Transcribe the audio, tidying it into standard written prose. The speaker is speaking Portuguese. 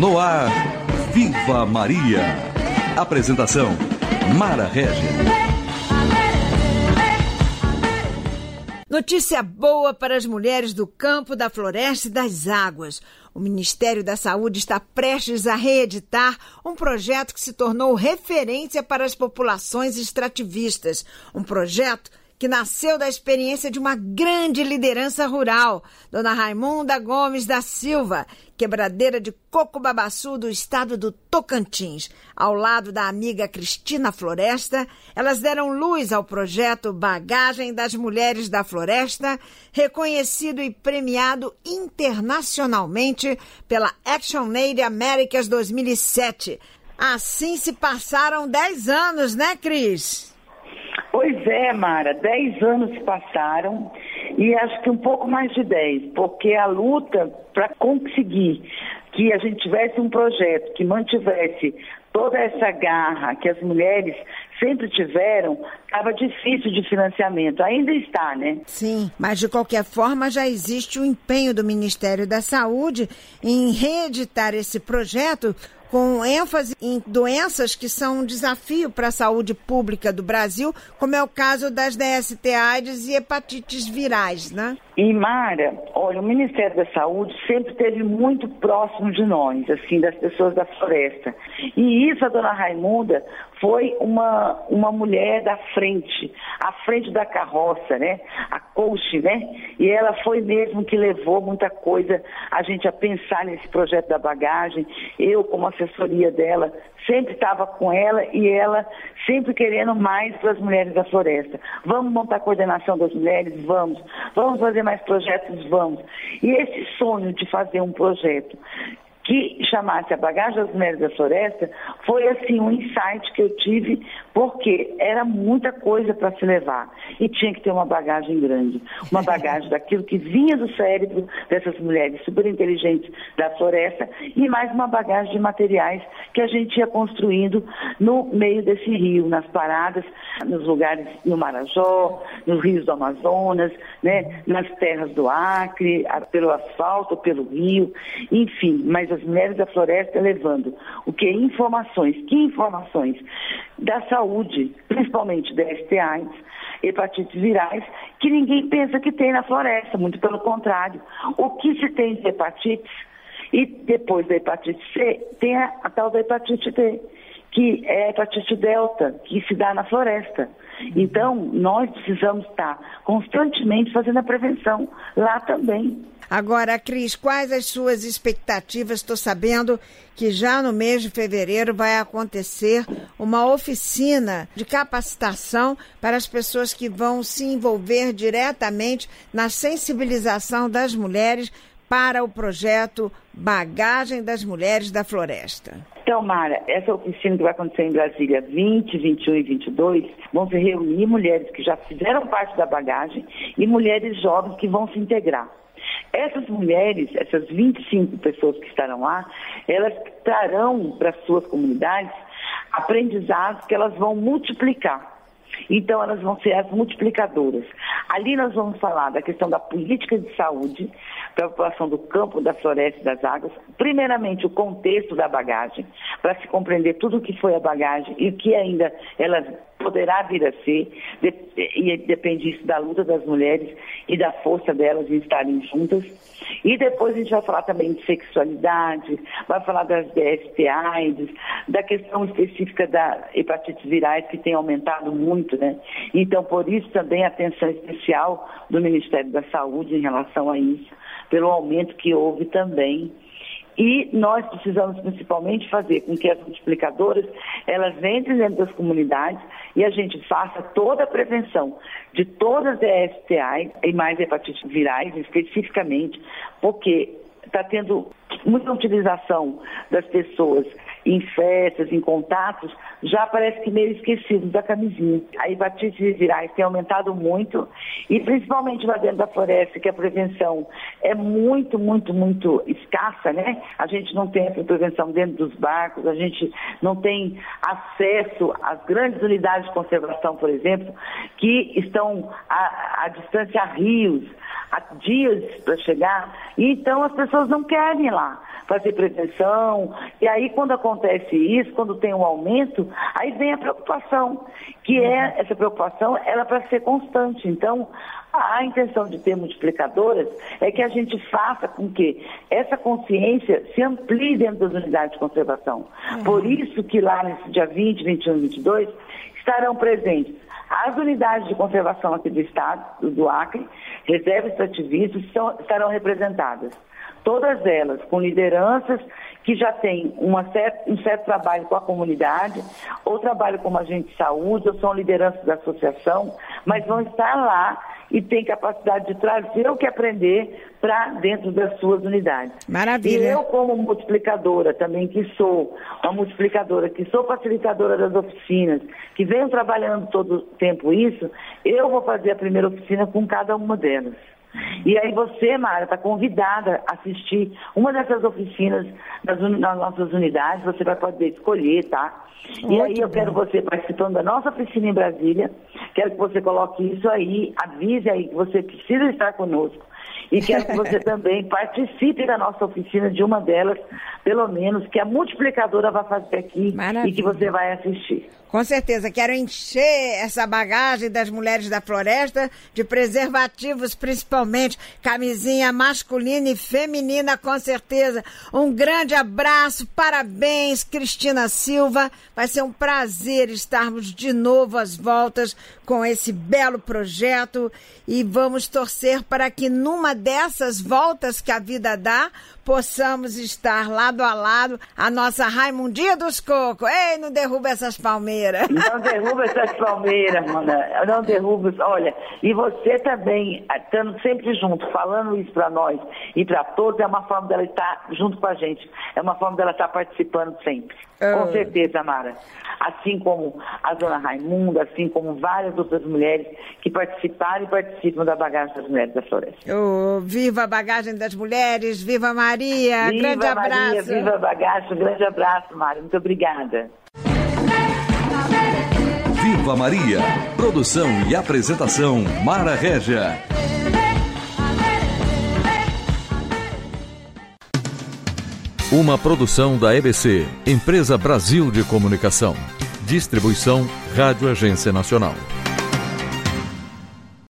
No ar, Viva Maria. Apresentação, Mara Regis. Notícia boa para as mulheres do campo, da floresta e das águas. O Ministério da Saúde está prestes a reeditar um projeto que se tornou referência para as populações extrativistas. Um projeto que nasceu da experiência de uma grande liderança rural, Dona Raimunda Gomes da Silva, quebradeira de Coco-Babaçu, do estado do Tocantins. Ao lado da amiga Cristina Floresta, elas deram luz ao projeto Bagagem das Mulheres da Floresta, reconhecido e premiado internacionalmente pela ActionAid Américas 2007. Assim se passaram 10 anos, né, Cris? Pois é, Mara, 10 anos se passaram e acho que um pouco mais de 10, porque a luta para conseguir que a gente tivesse um projeto que mantivesse toda essa garra que as mulheres sempre tiveram, estava difícil de financiamento. Ainda está, né? Sim, mas de qualquer forma já existe o empenho do Ministério da Saúde em reeditar esse projeto com ênfase em doenças que são um desafio para a saúde pública do Brasil, como é o caso das DST-AIDS e hepatites virais, né? E, Mara, olha, o Ministério da Saúde sempre esteve muito próximo de nós, assim, das pessoas da floresta. E isso, a Dona Raimunda foi uma mulher da frente, à frente da carroça, né? A coach, né? E ela foi mesmo que levou muita coisa a gente a pensar nesse projeto da bagagem. Eu, como assessoria dela, sempre estava com ela e ela sempre querendo mais para as mulheres da floresta. Vamos montar a coordenação das mulheres? Vamos. Vamos fazer mais projetos? Vamos. E esse sonho de fazer um projeto que chamasse a Bagagem das Mulheres da Floresta foi assim um insight que eu tive, porque era muita coisa para se levar e tinha que ter uma bagagem grande, uma bagagem daquilo que vinha do cérebro dessas mulheres super inteligentes da floresta e mais uma bagagem de materiais que a gente ia construindo no meio desse rio, nas paradas, nos lugares no Marajó, nos rios do Amazonas, né, nas terras do Acre, pelo asfalto, pelo rio, enfim, mas as mulheres da floresta levando o que? Informações. Que informações? Da saúde, principalmente da STIs, hepatites virais, que ninguém pensa que tem na floresta, muito pelo contrário. O que se tem de hepatites? E depois da hepatite C, tem a tal da hepatite D, que é a hepatite delta, que se dá na floresta. Então, nós precisamos estar constantemente fazendo a prevenção lá também. Agora, Cris, quais as suas expectativas? Estou sabendo que já no mês de fevereiro vai acontecer uma oficina de capacitação para as pessoas que vão se envolver diretamente na sensibilização das mulheres para o projeto Bagagem das Mulheres da Floresta. Então, Mara, essa oficina que vai acontecer em Brasília 20, 21 e 22, vão se reunir mulheres que já fizeram parte da bagagem e mulheres jovens que vão se integrar. Essas mulheres, essas 25 pessoas que estarão lá, elas trarão para suas comunidades aprendizados que elas vão multiplicar. Então, elas vão ser as multiplicadoras. Ali nós vamos falar da questão da política de saúde para a população do campo, da floresta e das águas. Primeiramente, o contexto da bagagem, para se compreender tudo o que foi a bagagem e o que ainda ela poderá vir a ser, e depende isso da luta das mulheres e da força delas em estarem juntas. E depois a gente vai falar também de sexualidade, vai falar das DST-AIDS, da questão específica da hepatite virais, que tem aumentado muito, né? Então, por isso também a atenção especial do Ministério da Saúde em relação a isso, pelo aumento que houve também. E nós precisamos principalmente fazer com que as multiplicadoras, elas entrem dentro das comunidades e a gente faça toda a prevenção de todas as STIs e mais hepatites virais especificamente, porque está tendo muita utilização das pessoas em festas, em contatos, já parece que meio esquecidos da camisinha. A hepatite virais tem aumentado muito e principalmente lá dentro da floresta, que a prevenção é muito, muito, muito escassa, né? A gente não tem essa prevenção dentro dos barcos, a gente não tem acesso às grandes unidades de conservação, por exemplo, que estão a distância a rios, há dias para chegar, e então as pessoas não querem ir lá. fazer prevenção. E aí, quando acontece isso, quando tem um aumento, aí vem a preocupação, que essa preocupação ela é para ser constante. Então, a intenção de ter multiplicadoras é que a gente faça com que essa consciência se amplie dentro das unidades de conservação. Por isso que lá nesse dia 20, 21 e 22 estarão presentes as unidades de conservação aqui do Estado, do Acre, reservas extrativistas estarão representadas. Todas elas com lideranças que já têm um certo trabalho com a comunidade, ou trabalho como agente de saúde, ou são lideranças da associação, mas vão estar lá e têm capacidade de trazer o que aprender para dentro das suas unidades. Maravilha. E eu, como multiplicadora também, que sou uma multiplicadora, que sou facilitadora das oficinas, que venho trabalhando todo o tempo isso, eu vou fazer a primeira oficina com cada uma delas. E aí você, Mara, está convidada a assistir uma dessas oficinas nas nossas unidades, você vai poder escolher, tá? E aí eu quero você participando da nossa oficina em Brasília, quero que você coloque isso aí, avise aí que você precisa estar conosco. E quero que você também participe da nossa oficina, de uma delas, pelo menos, que a multiplicadora vai fazer aqui. Maravilha. E que você vai assistir. Com certeza, quero encher essa bagagem das mulheres da floresta de preservativos, principalmente camisinha masculina e feminina, com certeza. Um grande abraço, parabéns, Cristina Silva. Vai ser um prazer estarmos de novo às voltas com esse belo projeto e vamos torcer para que numa dessas voltas que a vida dá, possamos estar lado a lado a nossa Raimundinha dos Cocos. Ei, não derruba essas palmeiras. Não derruba essas palmeiras, mana. Não derruba. Olha, e você também, estando sempre junto, falando isso para nós e para todos, é uma forma dela estar junto com a gente. É uma forma dela estar participando sempre. Com certeza, Mara. Assim como a Dona Raimunda, assim como várias outras mulheres que participaram e participam da bagagem das mulheres da floresta. Viva a bagagem das mulheres, viva Maria, viva grande Maria, abraço. Viva a bagagem, um grande abraço, Maria. Muito obrigada. Viva Maria. Produção e apresentação, Mara Régia. Uma produção da EBC, Empresa Brasil de Comunicação. Distribuição Rádio Agência Nacional.